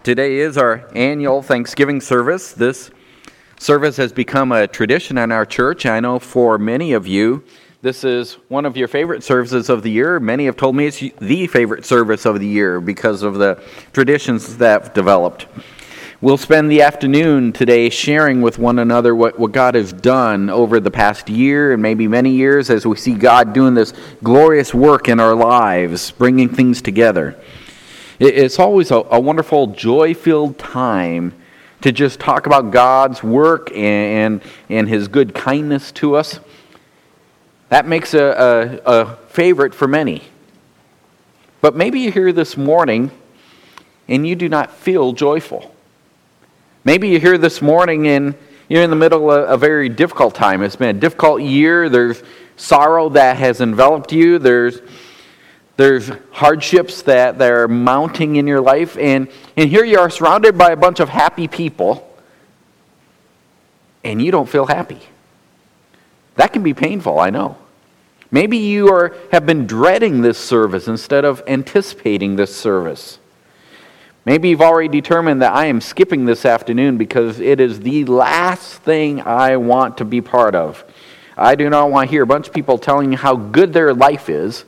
Today is our annual Thanksgiving service. This service has become a tradition in our church. I know for many of you, this is one of your favorite services of the year. Many have told me it's the favorite service of the year because of the traditions that have developed. We'll spend the afternoon today sharing with one another what God has done over the past year and maybe many years as we see God doing this glorious work in our lives, bringing things together. It's always a wonderful, joy-filled time to just talk about God's work and His good kindness to us. That makes a favorite for many. But maybe you're here this morning and you do not feel joyful. Maybe you're here this morning and you're in the middle of a very difficult time. It's been a difficult year. There's sorrow that has enveloped you. There's hardships that are mounting in your life, and here you are surrounded by a bunch of happy people, and you don't feel happy. That can be painful, I know. Maybe you have been dreading this service instead of anticipating this service. Maybe you've already determined that I am skipping this afternoon because it is the last thing I want to be part of. I do not want to hear a bunch of people telling you how good their life is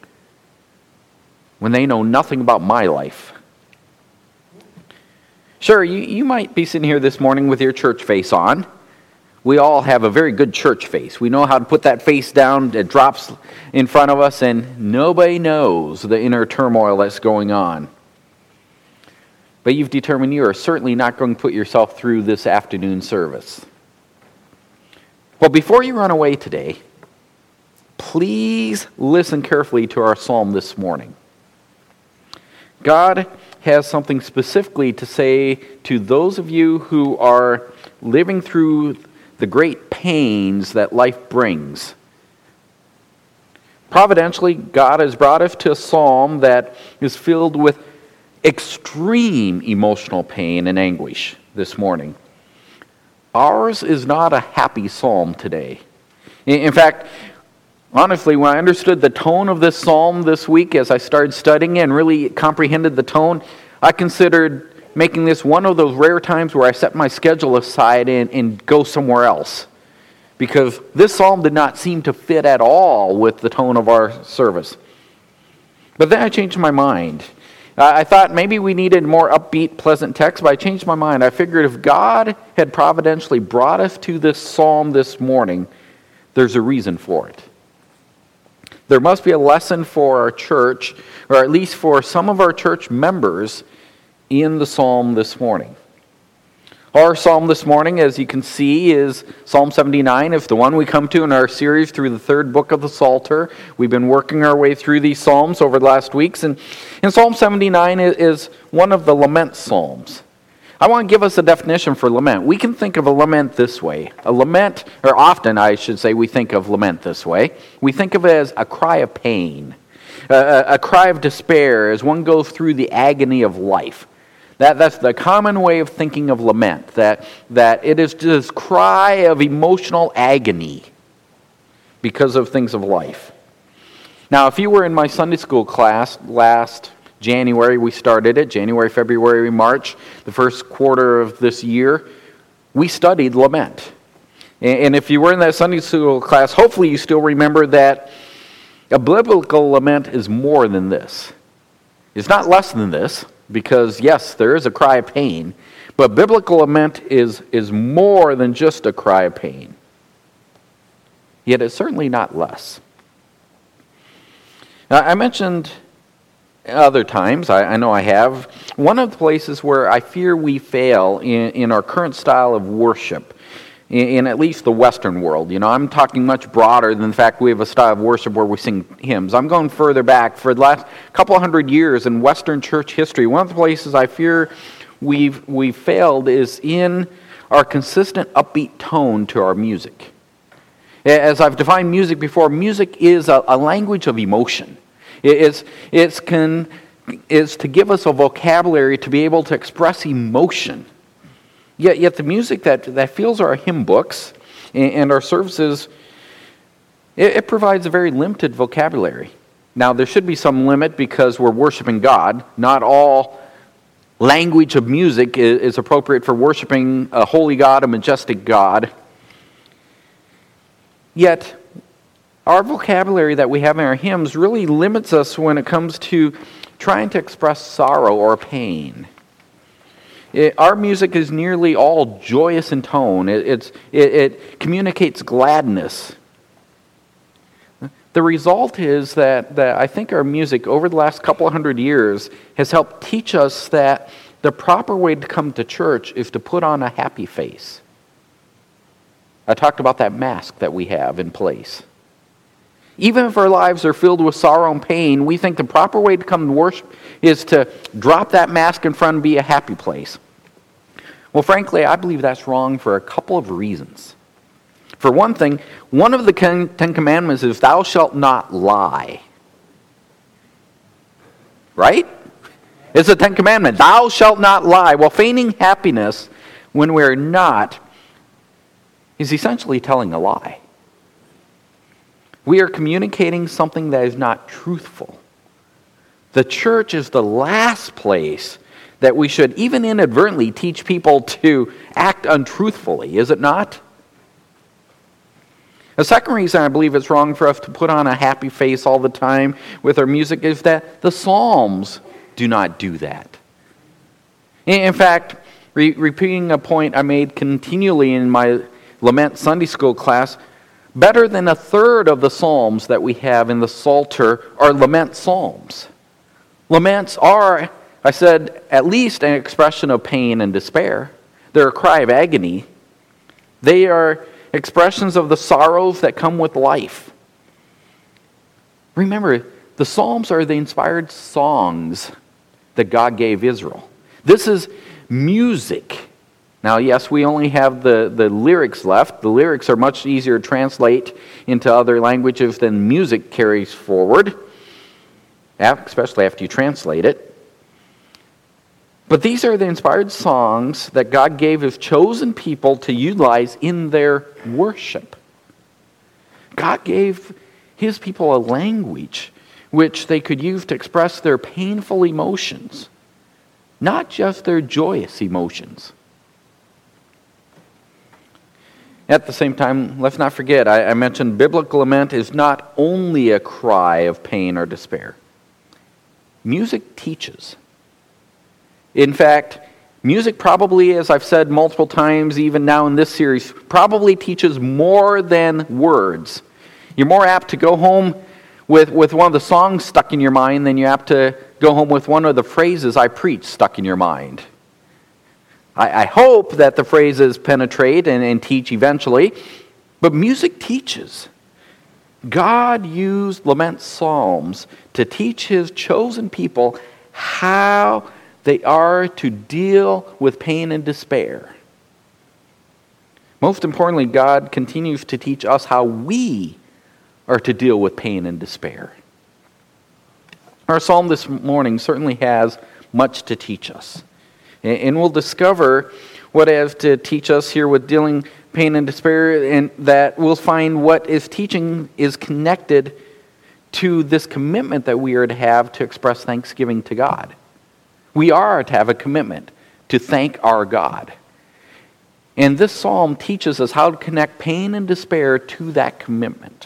when they know nothing about my life. Sure, you might be sitting here this morning with your church face on. We all have a very good church face. We know how to put that face down. It drops in front of us, and nobody knows the inner turmoil that's going on. But you've determined you are certainly not going to put yourself through this afternoon service. Well, before you run away today, please listen carefully to our psalm this morning. God has something specifically to say to those of you who are living through the great pains that life brings. Providentially, God has brought us to a psalm that is filled with extreme emotional pain and anguish this morning. Ours is not a happy psalm today. In fact, honestly, when I understood the tone of this psalm this week as I started studying and really comprehended the tone, I considered making this one of those rare times where I set my schedule aside and go somewhere else. Because this psalm did not seem to fit at all with the tone of our service. But then I changed my mind. I thought maybe we needed more upbeat, pleasant text, but I changed my mind. I figured if God had providentially brought us to this psalm this morning, there's a reason for it. There must be a lesson for our church, or at least for some of our church members, in the psalm this morning. Our psalm this morning, as you can see, is Psalm 79. It's the one we come to in our series through the third book of the Psalter. We've been working our way through these psalms over the last weeks, and Psalm 79 is one of the lament psalms. I want to give us a definition for lament. We can think of a lament this way. A lament, or often I should say we think of lament this way. We think of it as a cry of pain, a cry of despair as one goes through the agony of life. That's the common way of thinking of lament, that it is this cry of emotional agony because of things of life. Now, if you were in my Sunday school class last January, we started it, January, February, March, the first quarter of this year, we studied lament. And if you were in that Sunday school class, hopefully you still remember that a biblical lament is more than this. It's not less than this, because yes, there is a cry of pain, but biblical lament is more than just a cry of pain. Yet it's certainly not less. Now, I mentioned other times, I know I have, one of the places where I fear we fail in our current style of worship, in at least the Western world. You know, I'm talking much broader than the fact we have a style of worship where we sing hymns. I'm going further back. For the last couple hundred years in Western church history, one of the places I fear we've failed is in our consistent upbeat tone to our music. As I've defined music before, music is a language of emotion. It's to give us a vocabulary to be able to express emotion. Yet the music that fills our hymn books and our services, it provides a very limited vocabulary. Now, there should be some limit because we're worshiping God. Not all language of music is appropriate for worshiping a holy God, a majestic God. Yet, our vocabulary that we have in our hymns really limits us when it comes to trying to express sorrow or pain. Our music is nearly all joyous in tone. It communicates gladness. The result is that I think our music over the last couple of hundred years has helped teach us that the proper way to come to church is to put on a happy face. I talked about that mask that we have in place. Even if our lives are filled with sorrow and pain, we think the proper way to come to worship is to drop that mask in front and be a happy place. Well, frankly, I believe that's wrong for a couple of reasons. For one thing, one of the Ten Commandments is, thou shalt not lie. Right? It's the Ten Commandments. Thou shalt not lie. Well, feigning happiness when we're not is essentially telling a lie. We are communicating something that is not truthful. The church is the last place that we should even inadvertently teach people to act untruthfully, is it not? The second reason I believe it's wrong for us to put on a happy face all the time with our music is that the Psalms do not do that. In fact, repeating a point I made continually in my Lament Sunday School class, better than a third of the Psalms that we have in the Psalter are lament psalms. Laments are, I said, at least an expression of pain and despair. They're a cry of agony. They are expressions of the sorrows that come with life. Remember, the Psalms are the inspired songs that God gave Israel. This is music. Now, yes, we only have the lyrics left. The lyrics are much easier to translate into other languages than music carries forward, especially after you translate it. But these are the inspired songs that God gave His chosen people to utilize in their worship. God gave His people a language which they could use to express their painful emotions, not just their joyous emotions. At the same time, let's not forget, I mentioned biblical lament is not only a cry of pain or despair. Music teaches. In fact, music probably, as I've said multiple times, even now in this series, probably teaches more than words. You're more apt to go home with one of the songs stuck in your mind than you're apt to go home with one of the phrases I preach stuck in your mind. I hope that the phrases penetrate and teach eventually, but music teaches. God used lament psalms to teach His chosen people how they are to deal with pain and despair. Most importantly, God continues to teach us how we are to deal with pain and despair. Our psalm this morning certainly has much to teach us. And we'll discover what it has to teach us here with dealing pain and despair, and that we'll find what is teaching is connected to this commitment that we are to have to express thanksgiving to God. We are to have a commitment to thank our God. And this psalm teaches us how to connect pain and despair to that commitment.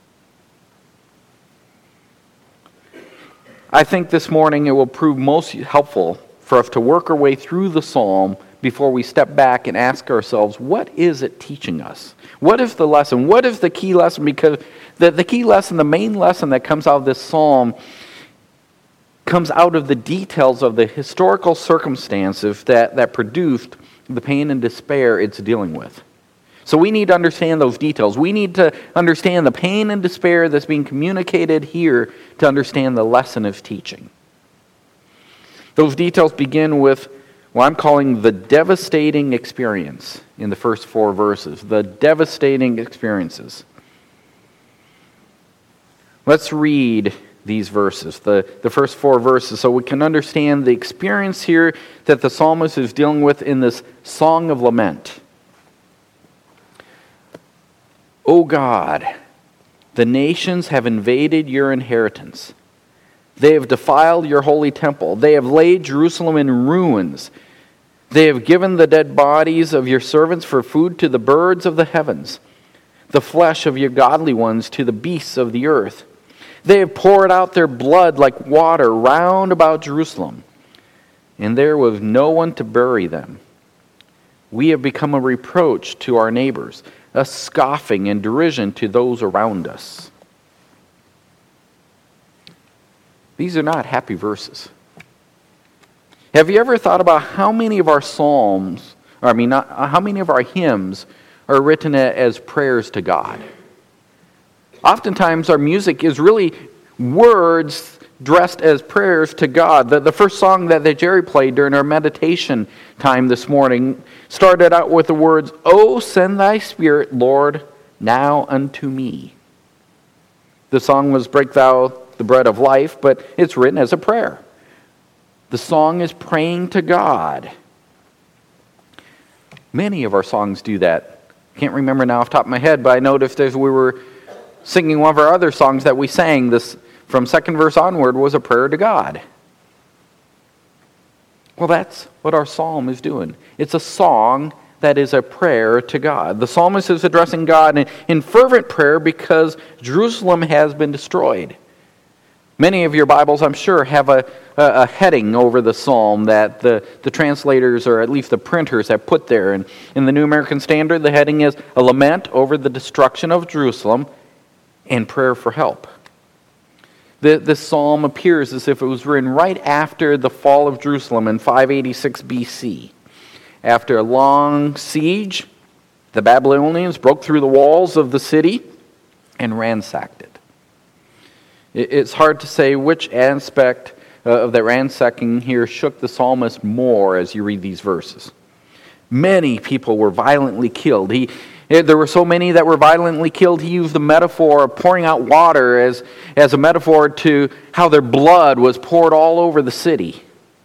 I think this morning it will prove most helpful for us to work our way through the psalm before we step back and ask ourselves, what is it teaching us? What is the lesson? What is the key lesson? Because the key lesson, the main lesson that comes out of this psalm comes out of the details of the historical circumstances that produced the pain and despair it's dealing with. So we need to understand those details. We need to understand the pain and despair that's being communicated here to understand the lesson of teaching. Those details begin with what I'm calling the devastating experience in the first 4 verses. The devastating experiences. Let's read these verses, the first 4 verses, so we can understand the experience here that the psalmist is dealing with in this song of lament. O God, the nations have invaded your inheritance. They have defiled your holy temple. They have laid Jerusalem in ruins. They have given the dead bodies of your servants for food to the birds of the heavens, the flesh of your godly ones to the beasts of the earth. They have poured out their blood like water round about Jerusalem, and there was no one to bury them. We have become a reproach to our neighbors, a scoffing and derision to those around us. These are not happy verses. Have you ever thought about how many of our psalms, how many of our hymns are written as prayers to God? Oftentimes our music is really words dressed as prayers to God. The first song that Jerry played during our meditation time this morning started out with the words, "Oh, send thy Spirit, Lord, now unto me." The song was "Break Thou the Bread of Life," but it's written as a prayer. The song is praying to God. Many of our songs do that. Can't remember now off the top of my head, but I noticed as we were singing one of our other songs that we sang, this from second verse onward was a prayer to God. Well, that's what our psalm is doing. It's a song that is a prayer to God. The psalmist is addressing God in fervent prayer because Jerusalem has been destroyed. Many of your Bibles, I'm sure, have a heading over the psalm that the translators, or at least the printers, have put there. And in the New American Standard, the heading is "A Lament Over the Destruction of Jerusalem and Prayer for Help." This psalm appears as if it was written right after the fall of Jerusalem in 586 BC. After a long siege, the Babylonians broke through the walls of the city and ransacked it. It's hard to say which aspect of that ransacking here shook the psalmist more as you read these verses. Many people were violently killed. There were so many that were violently killed, he used the metaphor of pouring out water as a metaphor to how their blood was poured all over the city.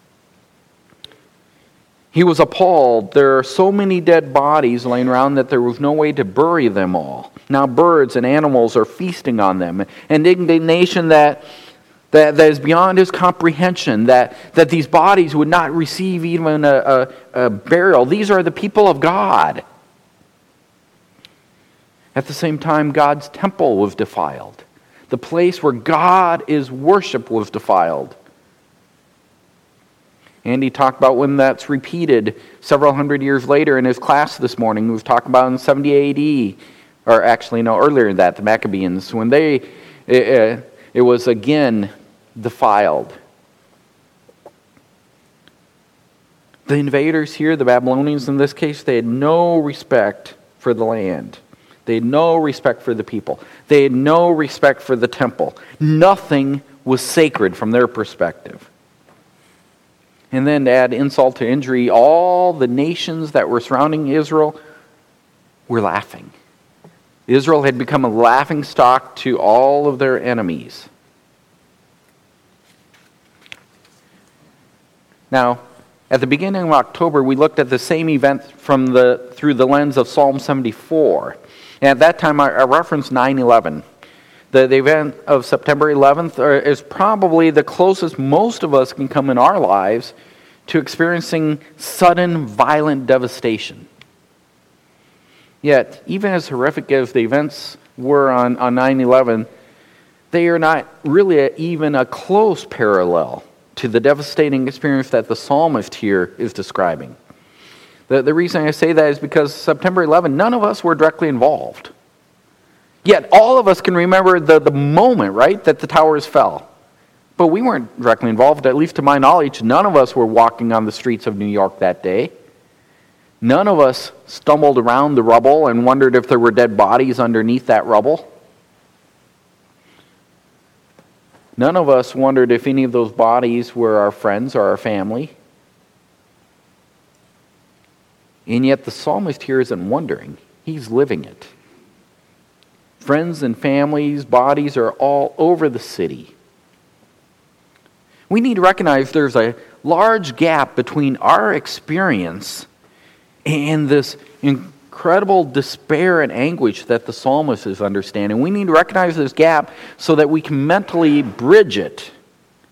He was appalled. There are so many dead bodies laying around that there was no way to bury them all. Now birds and animals are feasting on them. An indignation that is beyond his comprehension, that these bodies would not receive even a burial. These are the people of God. At the same time, God's temple was defiled. The place where God is worshipped was defiled. Andy talked about when that's repeated several hundred years later in his class this morning. He was talking about in 70 A.D., or actually, no, earlier than that, the Maccabees, when it was again defiled. The invaders here, the Babylonians in this case, they had no respect for the land. They had no respect for the people. They had no respect for the temple. Nothing was sacred from their perspective. And then to add insult to injury, all the nations that were surrounding Israel were laughing. Israel had become a laughingstock to all of their enemies. Now, at the beginning of October, we looked at the same event through the lens of Psalm 74. And at that time, I referenced 9/11. The event of September 11th is probably the closest most of us can come in our lives to experiencing sudden, violent devastation. Yet, even as horrific as the events were on 9/11, they are not really even a close parallel to the devastating experience that the psalmist here is describing. The reason I say that is because September 11, none of us were directly involved. Yet all of us can remember the moment, right, that the towers fell. But we weren't directly involved, at least to my knowledge. None of us were walking on the streets of New York that day. None of us stumbled around the rubble and wondered if there were dead bodies underneath that rubble. None of us wondered if any of those bodies were our friends or our family. And yet the psalmist here isn't wondering. He's living it. Friends and families, bodies are all over the city. We need to recognize there's a large gap between our experience and this incredible despair and anguish that the psalmist is understanding. We need to recognize this gap so that we can mentally bridge it.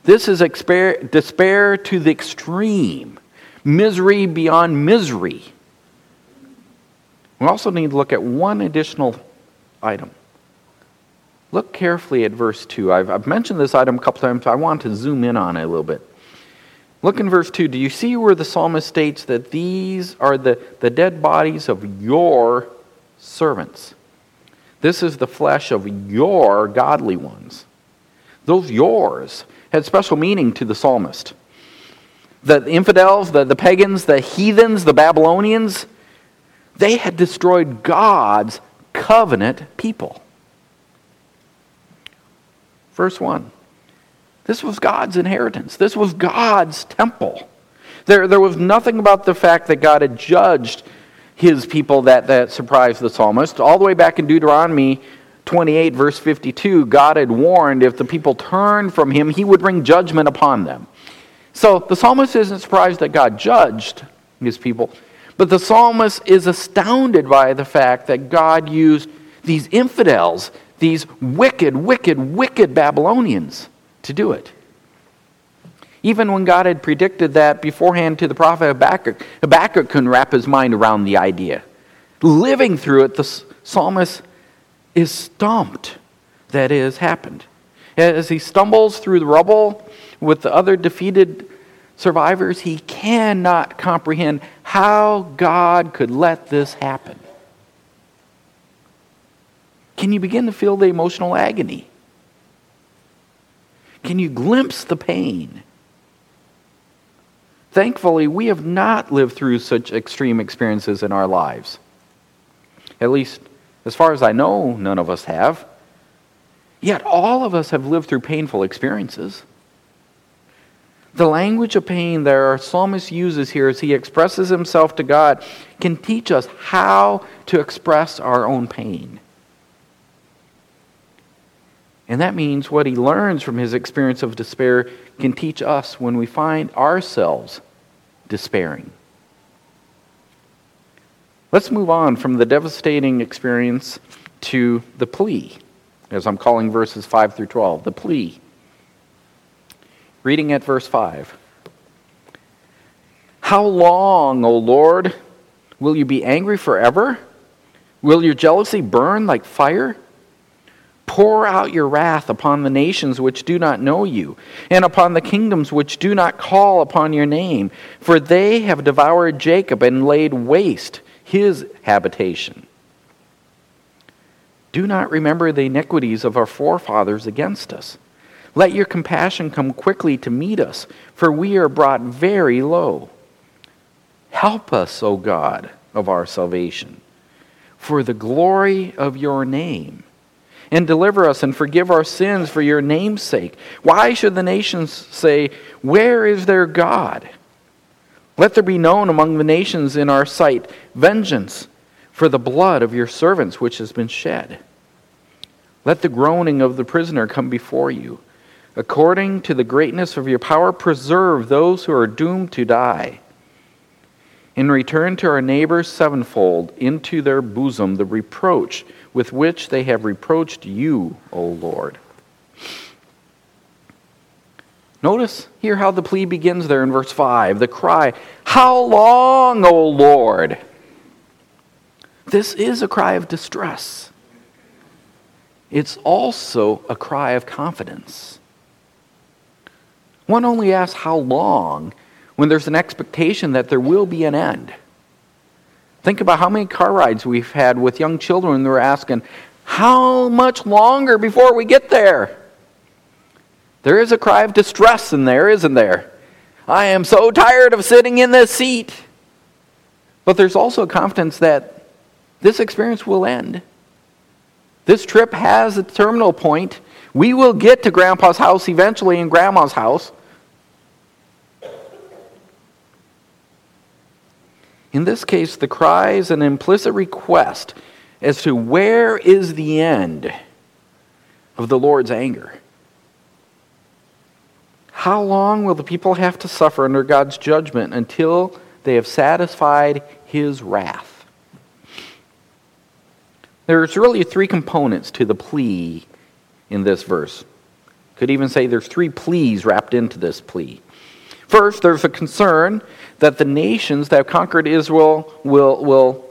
This is despair to the extreme, misery beyond misery. We also need to look at one additional item. Look carefully at verse 2. I've mentioned this item a couple times. I want to zoom in on it a little bit. Look in verse 2. Do you see where the psalmist states that these are the dead bodies of your servants? This is the flesh of your godly ones. Those yours had special meaning to the psalmist. The infidels, the pagans, the heathens, the Babylonians, they had destroyed God's covenant people. Verse 1. This was God's inheritance. This was God's temple. There was nothing about the fact that God had judged his people that surprised the psalmist. All the way back in Deuteronomy 28, verse 52, God had warned if the people turned from him, he would bring judgment upon them. So the psalmist isn't surprised that God judged his people, but the psalmist is astounded by the fact that God used these infidels, these wicked, wicked, wicked Babylonians to do it. Even when God had predicted that beforehand to the prophet Habakkuk couldn't wrap his mind around the idea. Living through it, the psalmist is stumped that it has happened. As he stumbles through the rubble with the other defeated survivors, he cannot comprehend how God could let this happen. Can you begin to feel the emotional agony? Can you glimpse the pain? Thankfully, we have not lived through such extreme experiences in our lives. At least, as far as I know, none of us have. Yet all of us have lived through painful experiences. The language of pain that our psalmist uses here as he expresses himself to God can teach us how to express our own pain. And that means what he learns from his experience of despair can teach us when we find ourselves despairing. Let's move on from the devastating experience to the plea, as I'm calling verses 5 through 12, the plea. Reading at verse 5. How long, O Lord, will you be angry forever? Will your jealousy burn like fire? Pour out your wrath upon the nations which do not know you, and upon the kingdoms which do not call upon your name, for they have devoured Jacob and laid waste his habitation. Do not remember the iniquities of our forefathers against us. Let your compassion come quickly to meet us, for we are brought very low. Help us, O God of our salvation, for the glory of your name. And deliver us and forgive our sins for your name's sake. Why should the nations say, where is their God? Let there be known among the nations in our sight vengeance for the blood of your servants which has been shed. Let the groaning of the prisoner come before you. According to the greatness of your power, preserve those who are doomed to die. And return to our neighbors sevenfold into their bosom the reproach with which they have reproached you, O Lord. Notice here how the plea begins there in verse 5. The cry, how long, O Lord? This is a cry of distress. It's also a cry of confidence. One only asks how long when there's an expectation that there will be an end. Think about how many car rides we've had with young children who are asking, how much longer before we get there? There is a cry of distress in there, isn't there? I am so tired of sitting in this seat. But there's also a confidence that this experience will end. This trip has a terminal point. We will get to Grandpa's house eventually and Grandma's house. In this case, the cry is an implicit request as to where is the end of the Lord's anger. How long will the people have to suffer under God's judgment until they have satisfied his wrath? There's really three components to the plea in this verse. Could even say there's three pleas wrapped into this plea. First, there's a concern that the nations that have conquered Israel will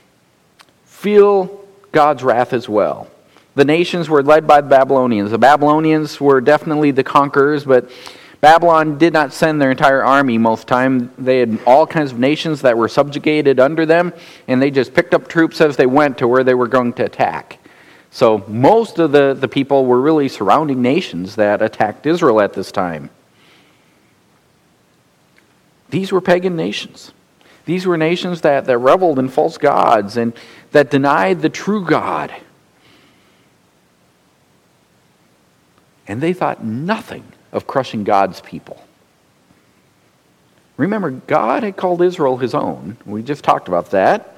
feel God's wrath as well. The nations were led by the Babylonians. The Babylonians were definitely the conquerors, but Babylon did not send their entire army most of the time. They had all kinds of nations that were subjugated under them, and they just picked up troops as they went to where they were going to attack. So most of the people were really surrounding nations that attacked Israel at this time. These were pagan nations. These were nations that reveled in false gods and that denied the true God. And they thought nothing of crushing God's people. Remember, God had called Israel his own. We just talked about that.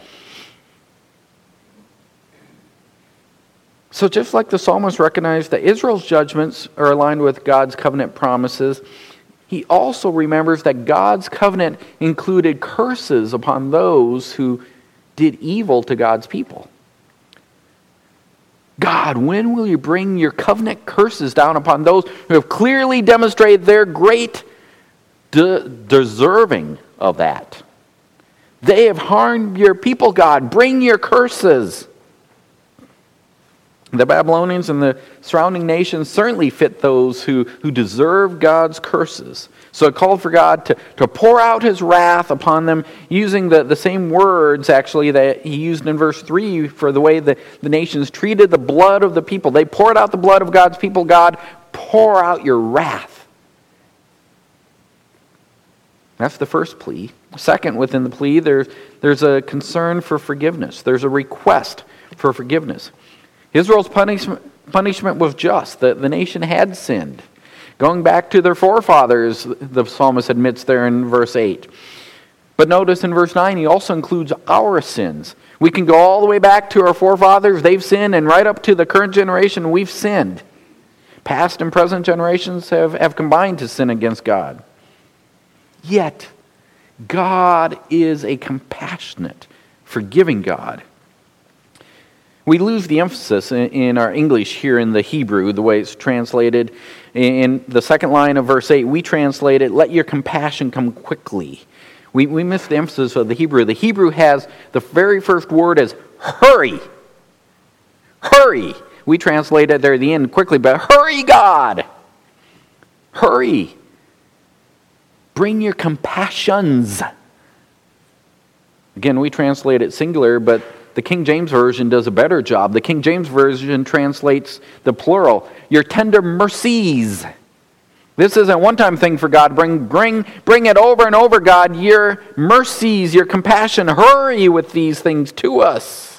So just like the psalmist recognized that Israel's judgments are aligned with God's covenant promises, he also remembers that God's covenant included curses upon those who did evil to God's people. God, when will you bring your covenant curses down upon those who have clearly demonstrated their great deserving of that? They have harmed your people, God. Bring your curses. The Babylonians and the surrounding nations certainly fit those who deserve God's curses. So it called for God to pour out his wrath upon them using the same words, actually, that he used in verse 3 for the way the nations treated the blood of the people. They poured out the blood of God's people. God, pour out your wrath. That's the first plea. Second, within the plea, there's a concern for forgiveness. There's a request for forgiveness. Israel's punishment was just. The nation had sinned. Going back to their forefathers, the psalmist admits there in verse 8. But notice in verse 9, he also includes our sins. We can go all the way back to our forefathers. They've sinned, and right up to the current generation, we've sinned. Past and present generations have combined to sin against God. Yet, God is a compassionate, forgiving God. We lose the emphasis in our English here in the Hebrew, the way it's translated. In the second line of verse 8, we translate it, let your compassion come quickly. We miss the emphasis of the Hebrew. The Hebrew has the very first word as hurry. Hurry. We translate it there at the end quickly, but hurry, God. Hurry. Bring your compassions. Again, we translate it singular, but the King James Version does a better job. The King James Version translates the plural, your tender mercies. This isn't a one-time thing for God. Bring it over and over, God. Your mercies, your compassion, hurry with these things to us.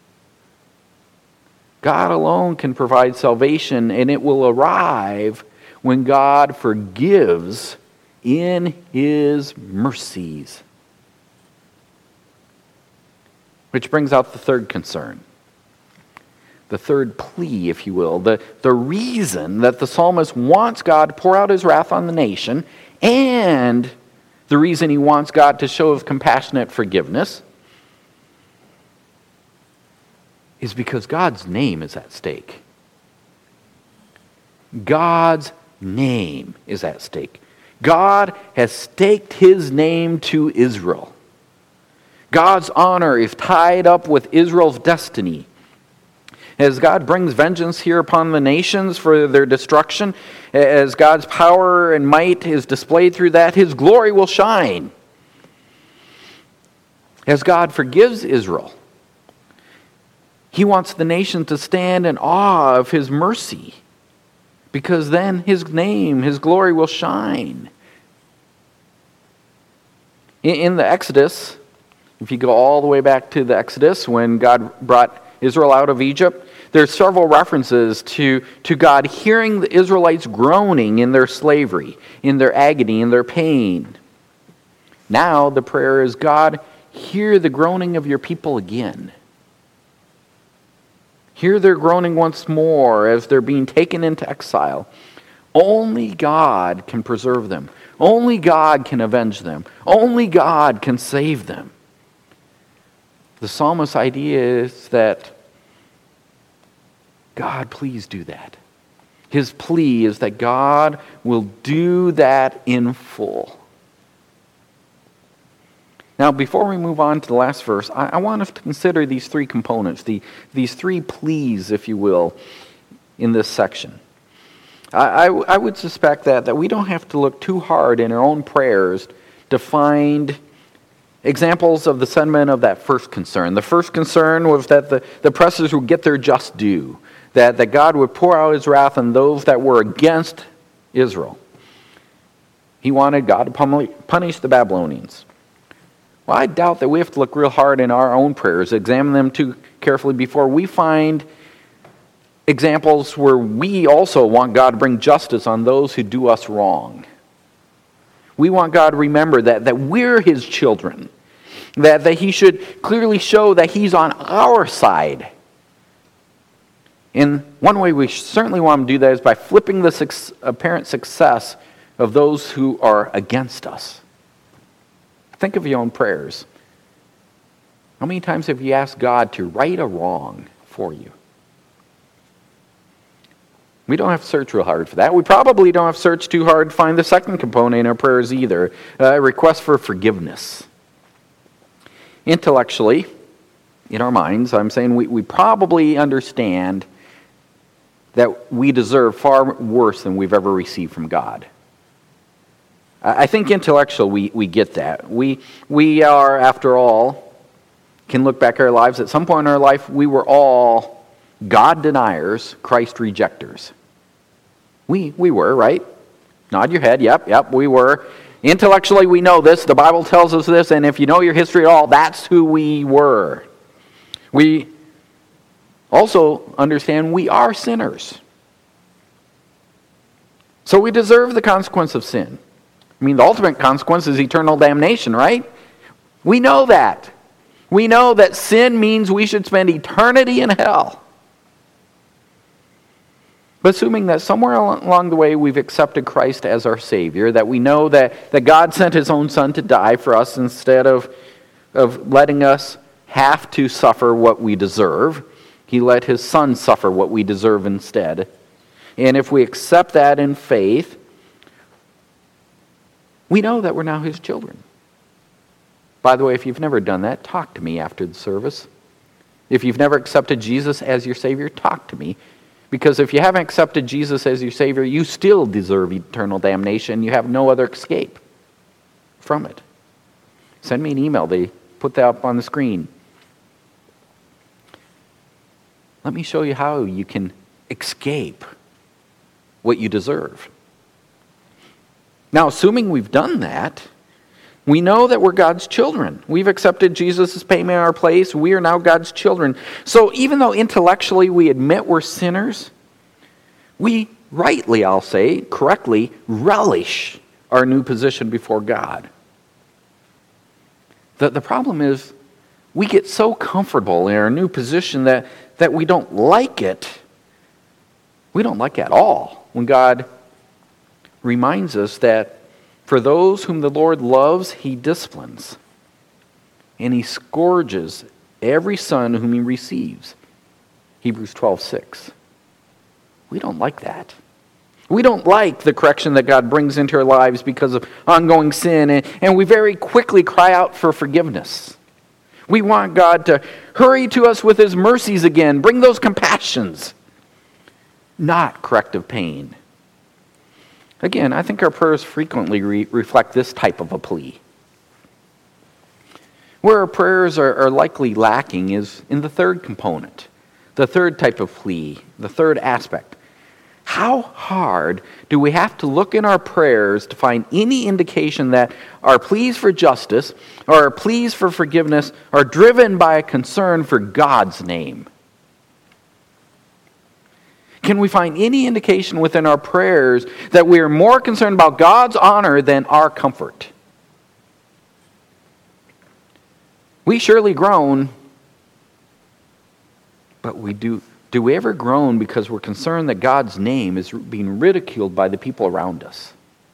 God alone can provide salvation, and it will arrive when God forgives in his mercies. Which brings out the third concern. The third plea, if you will. The reason that the psalmist wants God to pour out his wrath on the nation, and the reason he wants God to show his compassionate forgiveness, is because God's name is at stake. God's name is at stake. God has staked his name to Israel. God's honor is tied up with Israel's destiny. As God brings vengeance here upon the nations for their destruction, as God's power and might is displayed through that, his glory will shine. As God forgives Israel, he wants the nation to stand in awe of his mercy, because then his name, his glory will shine. In the Exodus, if you go all the way back to the Exodus, when God brought Israel out of Egypt, there's several references to God hearing the Israelites groaning in their slavery, in their agony, in their pain. Now the prayer is, God, hear the groaning of your people again. Hear their groaning once more as they're being taken into exile. Only God can preserve them. Only God can avenge them. Only God can save them. The psalmist's idea is that, God, please do that. His plea is that God will do that in full. Now, before we move on to the last verse, I want us to consider these three components, these three pleas, if you will, in this section. I would suspect that we don't have to look too hard in our own prayers to find examples of the sentiment of that first concern. The first concern was that the oppressors would get their just due, that God would pour out his wrath on those that were against Israel. He wanted God to punish the Babylonians. Well, I doubt that we have to look real hard in our own prayers, examine them too carefully before we find examples where we also want God to bring justice on those who do us wrong. We want God to remember that we're his children, that he should clearly show that he's on our side. And one way we certainly want him to do that is by flipping the apparent success of those who are against us. Think of your own prayers. How many times have you asked God to right a wrong for you? We don't have to search real hard for that. We probably don't have to search too hard to find the second component in our prayers either, a request for forgiveness. Intellectually, in our minds, I'm saying we probably understand that we deserve far worse than we've ever received from God. I think intellectually we get that. We are, after all, can look back at our lives. At some point in our life, we were all God deniers, Christ rejectors. We were, right? Nod your head. Yep, we were. Intellectually, we know this. The Bible tells us this, and if you know your history at all, that's who we were. We also understand we are sinners. So we deserve the consequence of sin. I mean, the ultimate consequence is eternal damnation, right? We know that. We know that sin means we should spend eternity in hell. But assuming that somewhere along the way we've accepted Christ as our Savior, that we know that God sent his own Son to die for us instead of letting us have to suffer what we deserve, he let his Son suffer what we deserve instead. And if we accept that in faith, we know that we're now his children. By the way, if you've never done that, talk to me after the service. If you've never accepted Jesus as your Savior, talk to me. Because if you haven't accepted Jesus as your Savior, you still deserve eternal damnation. You have no other escape from it. Send me an email. They put that up on the screen. Let me show you how you can escape what you deserve. Now, assuming we've done that, we know that we're God's children. We've accepted Jesus' payment in our place. We are now God's children. So even though intellectually we admit we're sinners, we rightly, I'll say, correctly, relish our new position before God. The problem is we get so comfortable in our new position that we don't like it. We don't like it at all when God reminds us that for those whom the Lord loves, he disciplines. And he scourges every son whom he receives. Hebrews 12:6. We don't like that. We don't like the correction that God brings into our lives because of ongoing sin, and we very quickly cry out for forgiveness. We want God to hurry to us with his mercies again, bring those compassions, not corrective pain. Again, I think our prayers frequently reflect this type of a plea. Where our prayers are likely lacking is in the third component, the third type of plea, the third aspect. How hard do we have to look in our prayers to find any indication that our pleas for justice or our pleas for forgiveness are driven by a concern for God's name? Can we find any indication within our prayers that we are more concerned about God's honor than our comfort? We surely groan, but do we ever groan because we're concerned that God's name is being ridiculed by the people around us?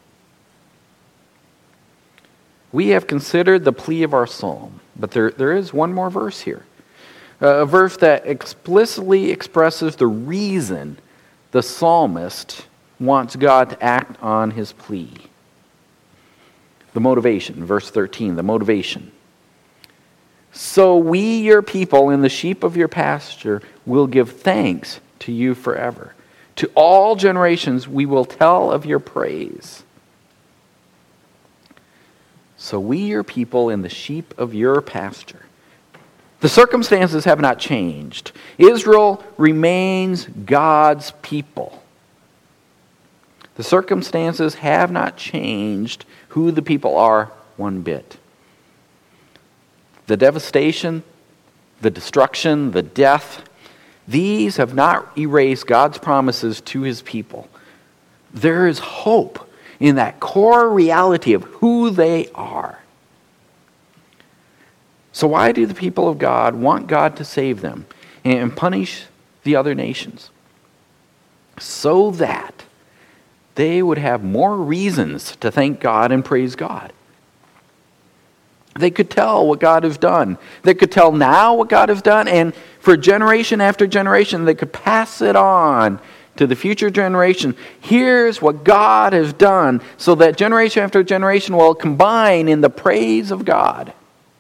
We have considered the plea of our psalm, but there is one more verse here. A verse that explicitly expresses the reason the psalmist wants God to act on his plea. The motivation, verse 13, the motivation. So we, your people, and the sheep of your pasture, will give thanks to you forever. To all generations we will tell of your praise. So we, your people, and the sheep of your pasture. The circumstances have not changed. Israel remains God's people. The circumstances have not changed who the people are one bit. The devastation, the destruction, the death, these have not erased God's promises to his people. There is hope in that core reality of who they are. So why do the people of God want God to save them and punish the other nations? So that they would have more reasons to thank God and praise God. They could tell what God has done. They could tell now what God has done, and for generation after generation, they could pass it on to the future generation. Here's what God has done, so that generation after generation will combine in the praise of God.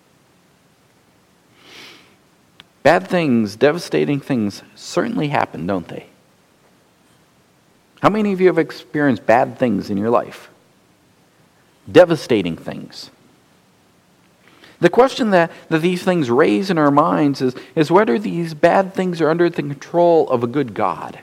Bad things, devastating things certainly happen, don't they? How many of you have experienced bad things in your life? Devastating things. The question that these things raise in our minds is whether these bad things are under the control of a good God.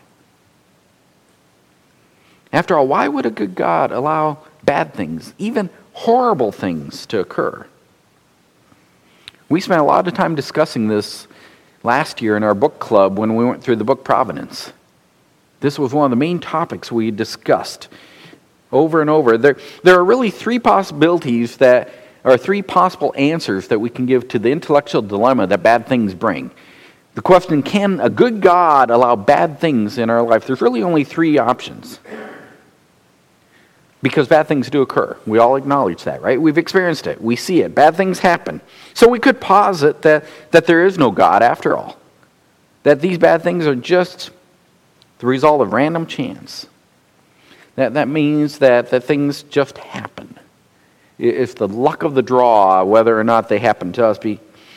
After all, why would a good God allow bad things, even horrible things, to occur? We spent a lot of time discussing this last year in our book club when we went through the book Providence. This was one of the main topics we discussed over and over. There are really three possibilities that are three possible answers that we can give to the intellectual dilemma that bad things bring. The question, can a good God allow bad things in our life? There's really only three options. Because bad things do occur. We all acknowledge that, right? We've experienced it. We see it. Bad things happen. So we could posit that there is no God after all. That these bad things are just the result of random chance. That means that things just happen. It's the luck of the draw, whether or not they happen to us.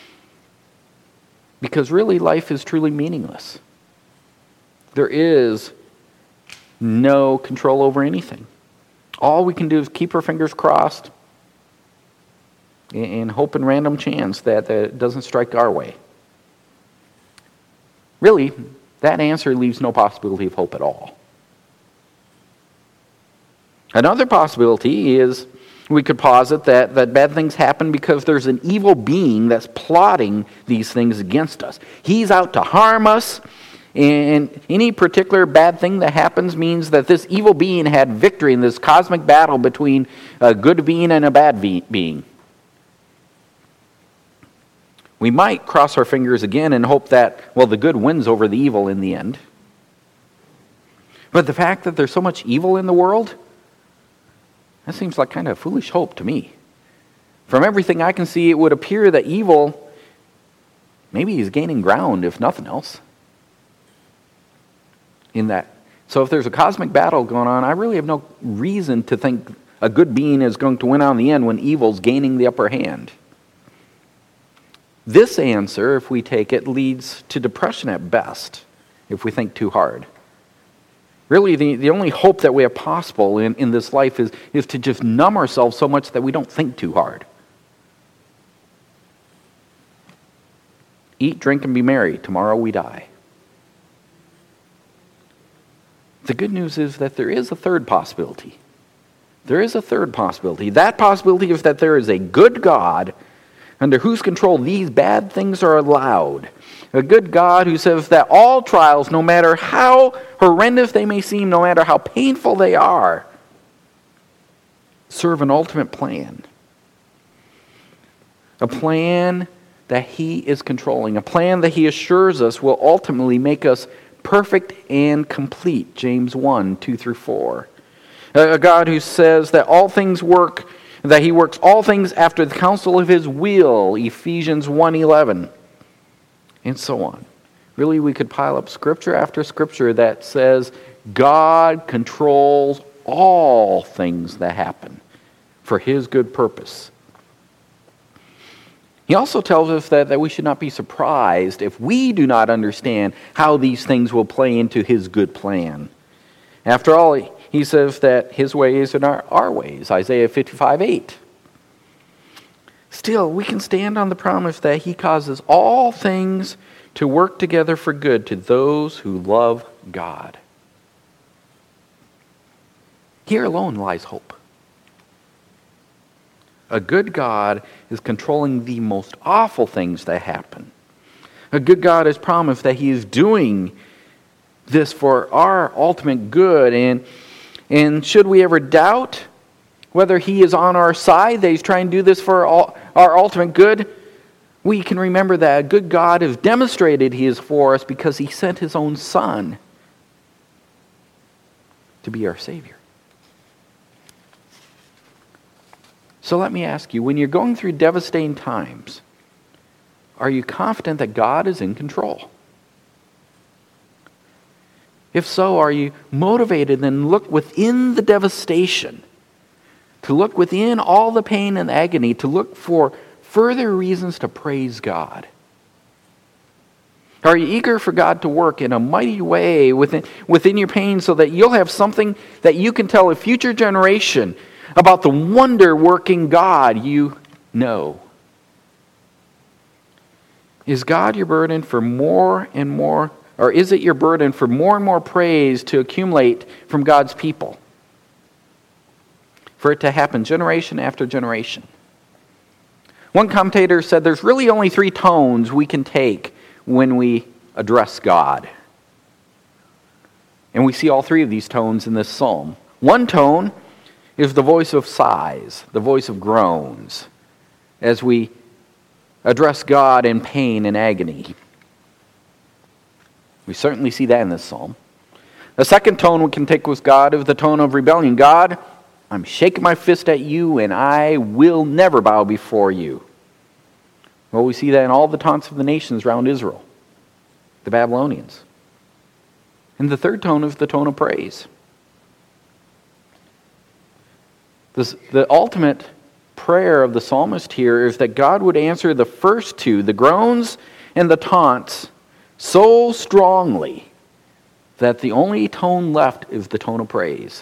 Because really, life is truly meaningless. There is no control over anything. All we can do is keep our fingers crossed and hope in random chance that it doesn't strike our way. Really, that answer leaves no possibility of hope at all. Another possibility is we could posit that bad things happen because there's an evil being that's plotting these things against us. He's out to harm us, and any particular bad thing that happens means that this evil being had victory in this cosmic battle between a good being and a bad being. We might cross our fingers again and hope that, the good wins over the evil in the end. But the fact that there's so much evil in the world, that seems like kind of foolish hope to me. From everything I can see, it would appear that evil maybe is gaining ground, if nothing else. So if there's a cosmic battle going on, I really have no reason to think a good being is going to win out in the end when evil's gaining the upper hand. This answer, if we take it, leads to depression at best, if we think too hard. Really, the only hope that we have possible in this life is to just numb ourselves so much that we don't think too hard. Eat, drink, and be merry. Tomorrow we die. The good news is that there is a third possibility. There is a third possibility. That possibility is that there is a good God under whose control these bad things are allowed. A good God who says that all trials, no matter how horrendous they may seem, no matter how painful they are, serve an ultimate plan. A plan that he is controlling. A plan that he assures us will ultimately make us perfect and complete. James 1, 2 through 4. A God who says that that he works all things after the counsel of his will. Ephesians 1:11. And so on. Really, we could pile up scripture after scripture that says God controls all things that happen for His good purpose. He also tells us that we should not be surprised if we do not understand how these things will play into His good plan. After all, He says that His ways are not our ways, Isaiah 55:8. Still, we can stand on the promise that He causes all things to work together for good to those who love God. Here alone lies hope. A good God is controlling the most awful things that happen. A good God has promised that He is doing this for our ultimate good. And should we ever doubt whether He is on our side, that He's trying to do this for our ultimate good, we can remember that a good God has demonstrated He is for us because He sent His own Son to be our Savior. So let me ask you, when you're going through devastating times, are you confident that God is in control? If so, are you motivated then look within the devastation, to look within all the pain and agony, to look for further reasons to praise God? Are you eager for God to work in a mighty way within your pain so that you'll have something that you can tell a future generation about the wonder-working God you know? Is God your burden for more and more, or is it your burden for more and more praise to accumulate from God's people? For it to happen generation after generation. One commentator said there's really only 3 tones we can take when we address God. And we see all 3 of these tones in this psalm. One tone is the voice of sighs, the voice of groans, as we address God in pain and agony. We certainly see that in this psalm. The second tone we can take with God is the tone of rebellion. God, I'm shaking my fist at you, and I will never bow before you. Well, we see that in all the taunts of the nations around Israel, the Babylonians. And the third tone is the tone of praise. The ultimate prayer of the psalmist here is that God would answer the first 2, the groans and the taunts, so strongly that the only tone left is the tone of praise.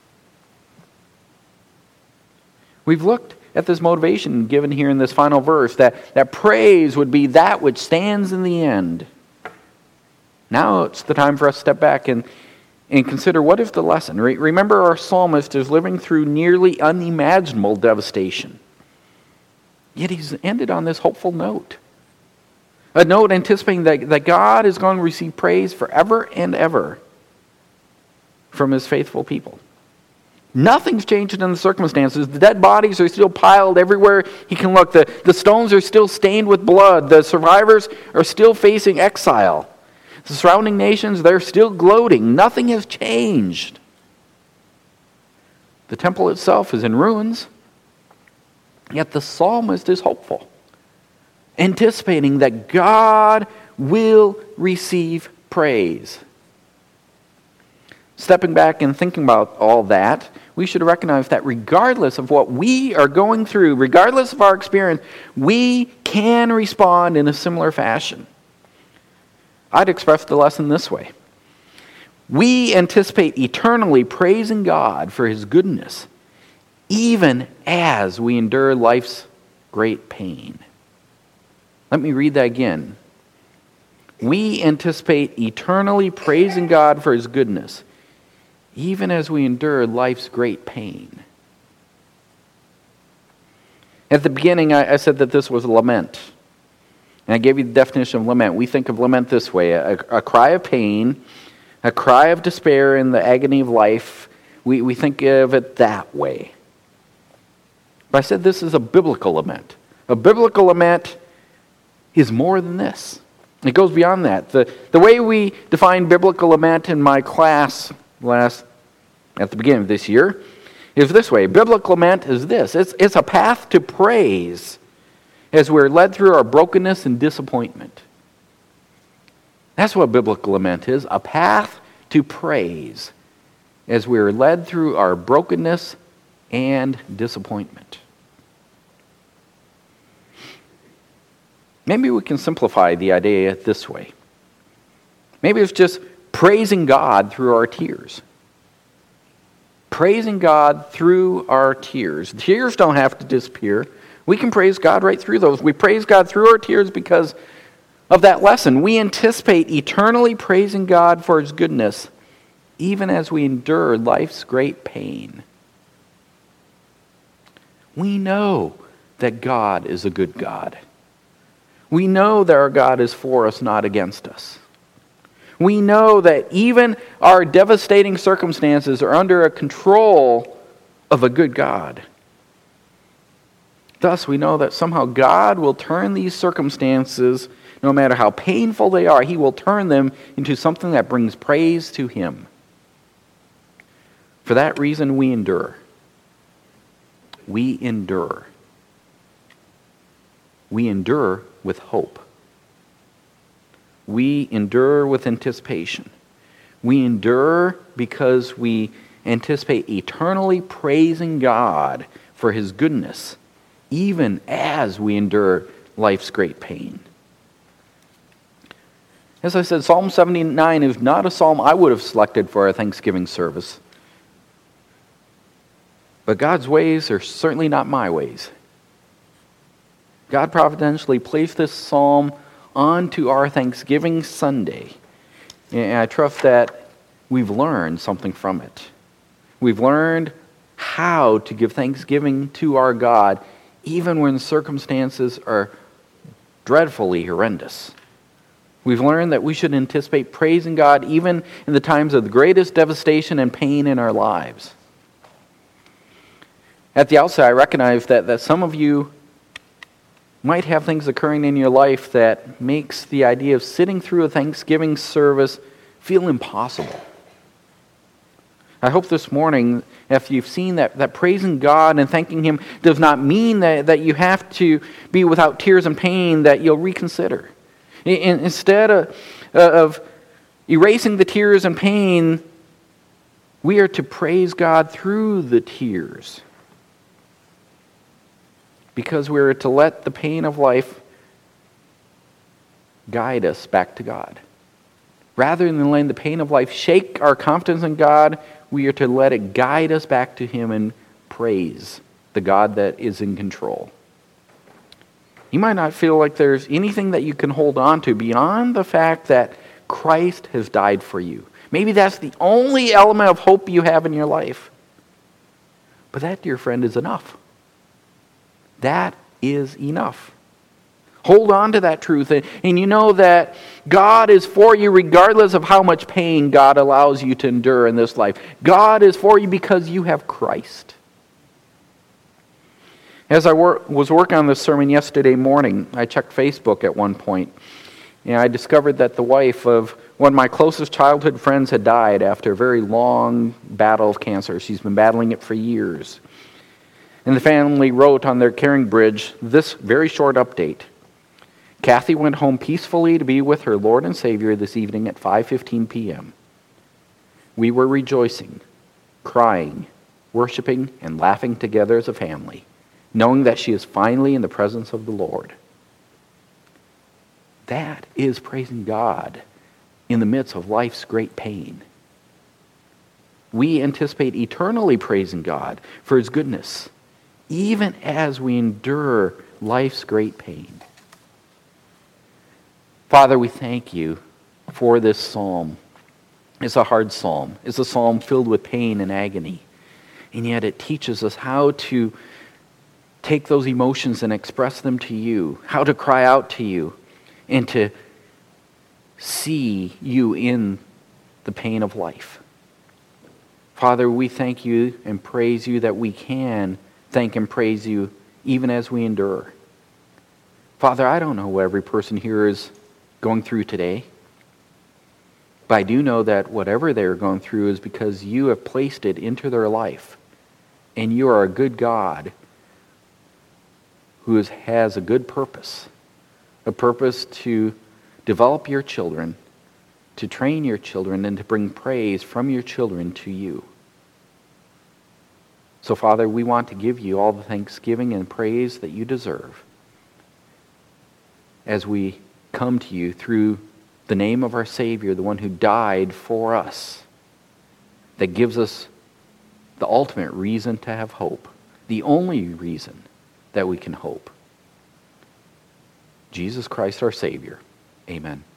We've looked at this motivation given here in this final verse, that praise would be that which stands in the end. Now it's the time for us to step back and consider, what is the lesson? Remember, our psalmist is living through nearly unimaginable devastation. Yet he's ended on this hopeful note. A note anticipating that God is going to receive praise forever and ever from His faithful people. Nothing's changed in the circumstances. The dead bodies are still piled everywhere he can look. The stones are still stained with blood. The survivors are still facing exile. The surrounding nations, they're still gloating. Nothing has changed. The temple itself is in ruins. Yet the psalmist is hopeful, anticipating that God will receive praise. Stepping back and thinking about all that, we should recognize that regardless of what we are going through, regardless of our experience, we can respond in a similar fashion. I'd express the lesson this way. We anticipate eternally praising God for His goodness, even as we endure life's great pain. Let me read that again. We anticipate eternally praising God for His goodness, even as we endure life's great pain. At the beginning, I said that this was a lament. And I gave you the definition of lament. We think of lament this way: a cry of pain, a cry of despair in the agony of life. We think of it that way. But I said this is a biblical lament. A biblical lament is more than this. It goes beyond that. The way we define biblical lament in my class at the beginning of this year is this way. Biblical lament is this. It's a path to praise as we're led through our brokenness and disappointment. That's what biblical lament is, a path to praise as we are led through our brokenness and disappointment. Maybe we can simplify the idea this way. Maybe it's just praising God through our tears. Praising God through our tears. Tears don't have to disappear. We can praise God right through those. We praise God through our tears because of that lesson. We anticipate eternally praising God for His goodness, even as we endure life's great pain. We know that God is a good God. We know that our God is for us, not against us. We know that even our devastating circumstances are under a control of a good God. Thus, we know that somehow God will turn these circumstances, no matter how painful they are, He will turn them into something that brings praise to Him. For that reason, we endure. We endure. We endure with hope. We endure with anticipation. We endure because we anticipate eternally praising God for His goodness, even as we endure life's great pain. As I said, Psalm 79 is not a psalm I would have selected for a Thanksgiving service. But God's ways are certainly not my ways. God providentially placed this psalm onto our Thanksgiving Sunday. And I trust that we've learned something from it. We've learned how to give thanksgiving to our God, even when circumstances are dreadfully horrendous. We've learned that we should anticipate praising God even in the times of the greatest devastation and pain in our lives. At the outset, I recognize that some of you might have things occurring in your life that makes the idea of sitting through a Thanksgiving service feel impossible. I hope this morning, if you've seen that praising God and thanking Him does not mean that you have to be without tears and pain, that you'll reconsider. Instead of erasing the tears and pain, we are to praise God through the tears, because we are to let the pain of life guide us back to God. Rather than letting the pain of life shake our confidence in God, we are to let it guide us back to Him and praise the God that is in control. You might not feel like there's anything that you can hold on to beyond the fact that Christ has died for you. Maybe that's the only element of hope you have in your life. But that, dear friend, is enough. That is enough. Hold on to that truth, and you know that God is for you regardless of how much pain God allows you to endure in this life. God is for you because you have Christ. As I was working on this sermon yesterday morning, I checked Facebook at one point, and I discovered that the wife of one of my closest childhood friends had died after a very long battle of cancer. She's been battling it for years. And the family wrote on their caring bridge this very short update. Kathy went home peacefully to be with her Lord and Savior this evening at 5:15 p.m. We were rejoicing, crying, worshiping, and laughing together as a family, knowing that she is finally in the presence of the Lord. That is praising God in the midst of life's great pain. We anticipate eternally praising God for His goodness, even as we endure life's great pain. Father, we thank You for this psalm. It's a hard psalm. It's a psalm filled with pain and agony. And yet it teaches us how to take those emotions and express them to You, how to cry out to You, and to see You in the pain of life. Father, we thank You and praise You that we can thank and praise You even as we endure. Father, I don't know what every person here is going through today, but I do know that whatever they're going through is because You have placed it into their life, and You are a good God who has a good purpose, a purpose to develop Your children, to train Your children, and to bring praise from Your children to You. So, Father, we want to give you all the thanksgiving and praise that you deserve as we come to you through the name of our Savior, the one who died for us, that gives us the ultimate reason to have hope, the only reason that we can hope. Jesus Christ our Savior. Amen.